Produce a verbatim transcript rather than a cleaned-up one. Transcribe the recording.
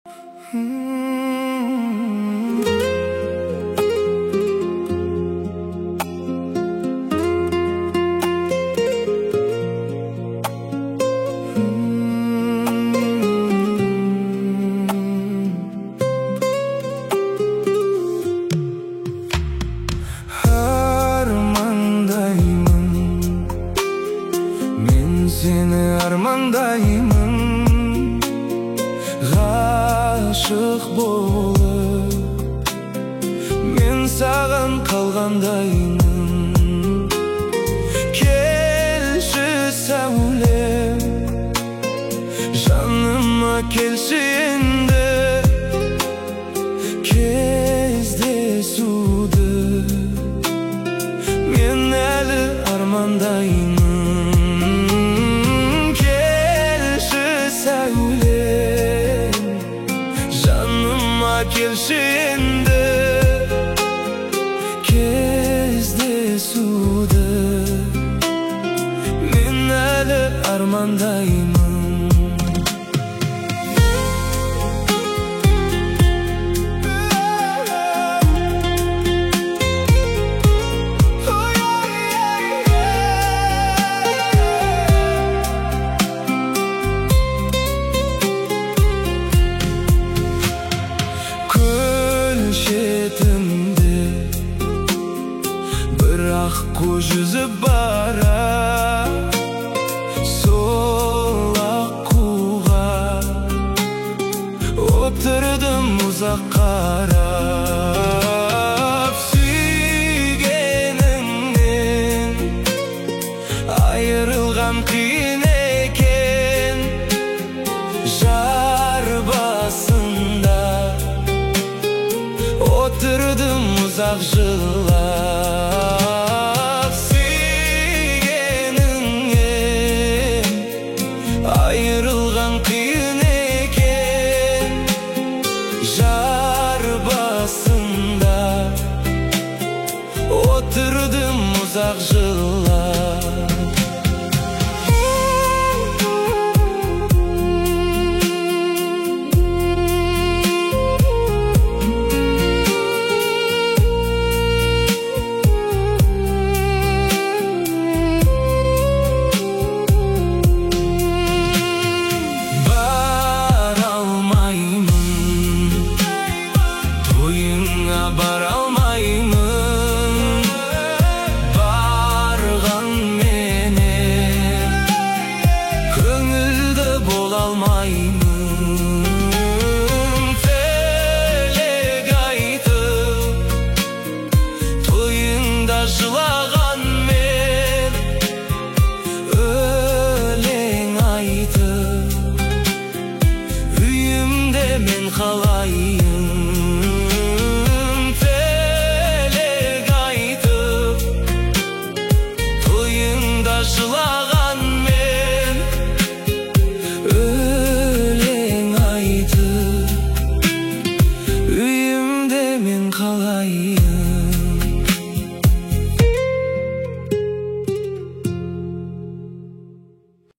Armandayım, men seni armandayım. G'ashık болып, men sağan қалғандайым. Келші сәулем, жаныма келші енді. Кездесуді мен әлі армандайым. Келші сәулем, жаныма келші енді. Кездесуді мен әлі армандайым. Аққу жүзіп бара, сол аққуға отырдым ұзақ қарап. Сүйгеніңнен айырылған қиын екен, жар басында отырдым ұзақ жылап. Айырылған қиын екен, жар басында отырдым ұзақ жылап.